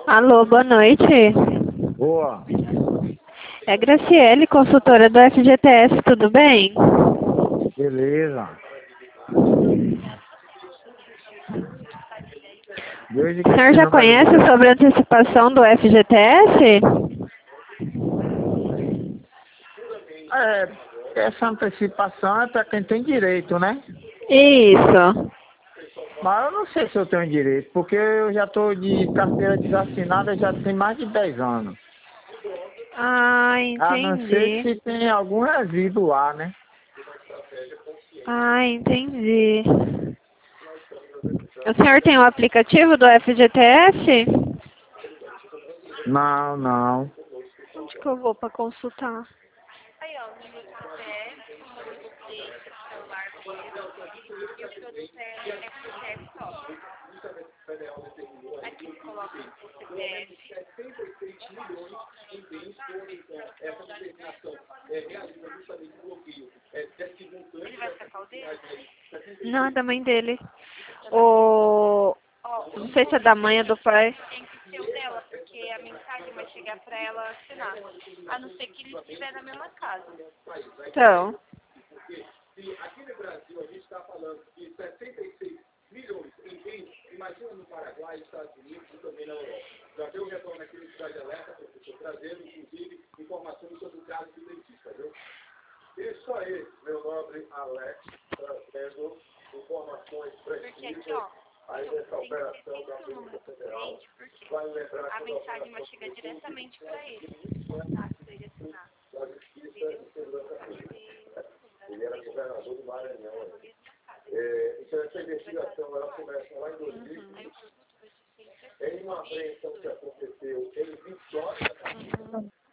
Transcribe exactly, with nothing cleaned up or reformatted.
Alô, boa noite. Boa. É Graciele, consultora do F G T S, tudo bem? Beleza. Desde O que a senhor já senhora tá conhece ligando. sobre a antecipação do F G T S? É, essa antecipação é para quem tem direito, né? Isso. Mas eu não sei se eu tenho direito, porque eu já estou de carteira desassinada já tem mais de dez anos. Ah, A não ser entendi. se tem algum resíduo lá, né? Ah, entendi. O senhor tem o aplicativo do F G T S? Não, não. Onde que eu vou para consultar? Não, é da mãe dele. O... Não sei se é da mãe ou do pai. Então. Ele era governador do Maranhão. É, então essa investigação ela começa lá em dois mil e vinte. Em uma apreensão que aconteceu em Vitória,